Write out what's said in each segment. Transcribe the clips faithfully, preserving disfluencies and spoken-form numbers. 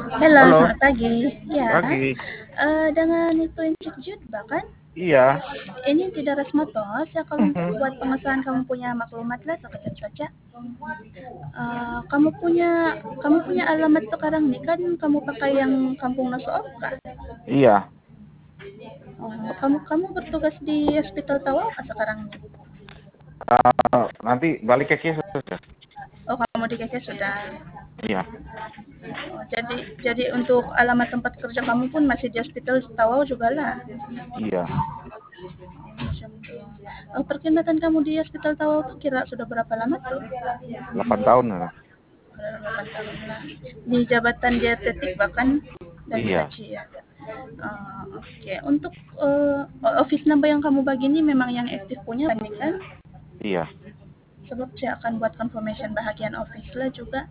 Halo, Halo, selamat pagi. Ya, pagi. eh, dengan itu Incik Judba kan? Iya. Ini tidak resmoto. Saya kalau untuk Mhm. buat pengesahan kamu punya maklumat lah sekejap saja. Eh, kamu punya kamu punya alamat sekarang nih kan? Kamu pakai yang Kampung Nasook kah? Iya. Oh, kamu kamu bertugas di Hospital Tawau kah sekarang nih? Uh, nanti balik ke Kies ya? Oh, kamu di K K sudah. Iya. Oh, jadi jadi untuk alamat tempat kerja kamu pun masih di Hospital Tawau juga lah. Iya. Macam tu. Oh, perkhidmatan kamu di Hospital Tawau tu kira sudah berapa lama tuh? delapan tahun lah. Sudah delapan tahun lah. Di jabatan dietetik bahkan dan Iya. haji ya. Uh, Oke, okay. Untuk uh, office number yang kamu bagi ini memang yang aktif punya banyak kan? Iya. Sebab saya akan buat confirmation bahagian office lah juga.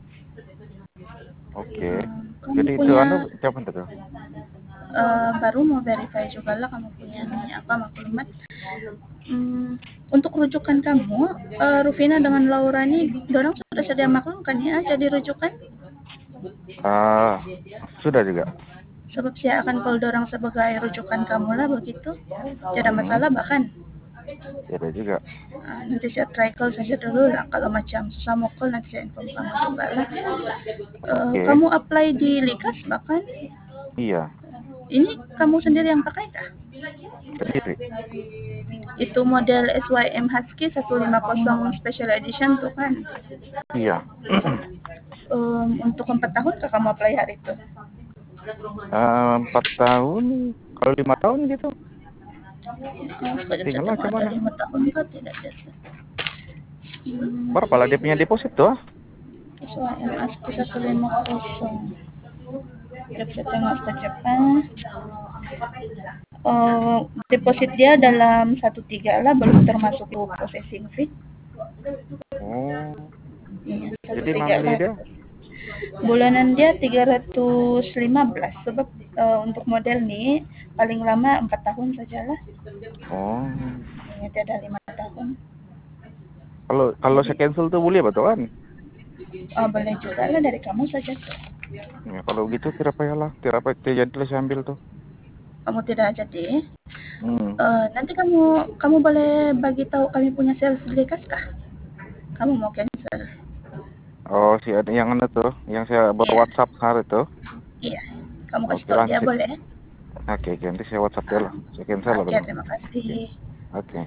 Oke. Uh, kamu Jadi itu punya anu siapa tuh? uh, baru mau verify juga lah kamu punya nih apa maklumat. Hmm, untuk rujukan kamu, uh, Rufina dengan Laura nih, dorang sudah sedia maklum kan ya jadi rujukan? Ah, sudah juga. Sebab saya akan call dorang sebagai rujukan kamu lah begitu. Tidak Hmm. masalah bahkan. Sudah juga. Uh, nanti saya try call saja dulu lah. Kalau macam susah mau call nanti saya inform kamu juga lah. Uh, Oke. kamu apply di Likas bahkan? Iya. Ini kamu sendiri yang pakai kah? Sendiri. Itu model S Y M Husky seratus lima puluh Special Edition tuh kan? Iya. Um, untuk empat tahun kah kamu apply hari itu? uh, empat tahun, kalau lima tahun gitu. Oh, sekejap Tinggal saja macam ada mana? lima tahun kah tidak ada. Hmm, Berapa lah dia punya deposit tuh? S Y M Husky seratus lima puluh. Sekejap saya tengok sekejap ah. Uh, deposit dia dalam satu tiga lah, belum termasuk processing fee. Oh. Iya, satu Jadi tiga monthly lah. dia? Bulanan dia tiga ratus lima belas sebab uh, untuk model nih paling lama empat tahun sajalah. Oh. Ini tidak lima tahun. Kalau kalau Jadi saya cancel tuh boleh betul kan? uh, boleh juga lah dari kamu saja tuh. Ya, kalau gitu tidak payah lah, tidak payah jadi lah saya ambil tuh. Kamu tidak jadi. Hmm. Uh, nanti kamu kamu boleh bagi tahu kami punya sales Likas kah? Kamu mau cancel? Oh, si ada yang mana tuh, yang saya bawa Iya, WhatsApp hari itu. iya. Kamu kasih Oke tahu lah, dia si- boleh? oke, oke, nanti saya WhatsApp dia lah, saya cancel lah Oke, dulu. terima Oke, kasih. oke.